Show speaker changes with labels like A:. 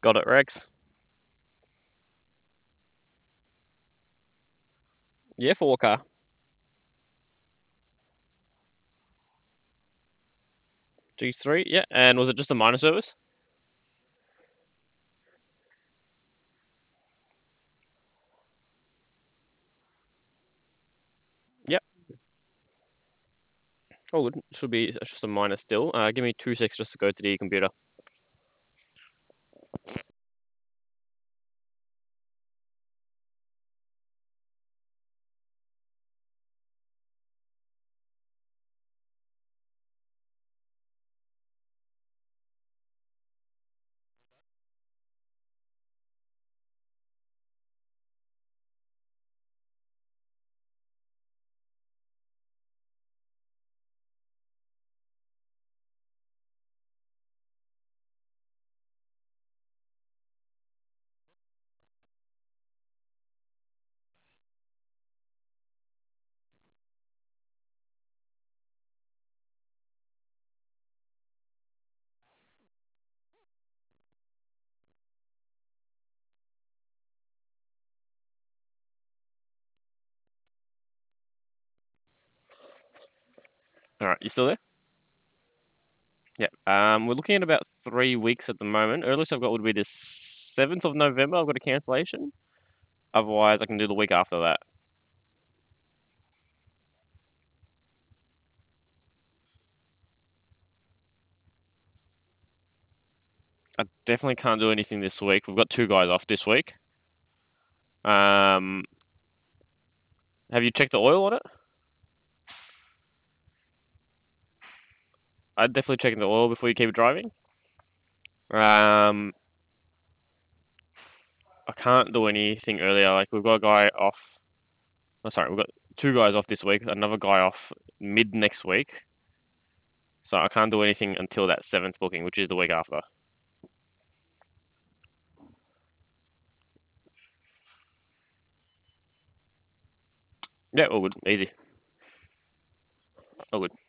A: Got it, Rex. Yeah, for what car? G3, yeah. And was it just a minor service? Yep. Oh, good. Should be just a minor still. Give me 2 seconds just to go to the computer. All right, you still there? Yeah. We're looking at about 3 weeks at the moment. Earliest I've got would be the 7th of November. I've got a cancellation. Otherwise, I can do the week after that. I definitely can't do anything this week. We've got two guys off this week. Um, have you checked the oil on it? I'd definitely check the oil before you keep driving. Um, I can't do anything earlier. Like we've got a guy off. Oh, sorry, we've got two guys off this week. Another guy off mid next week. So I can't do anything until that 7th booking, which is the week after. Yeah, all good, easy, all good.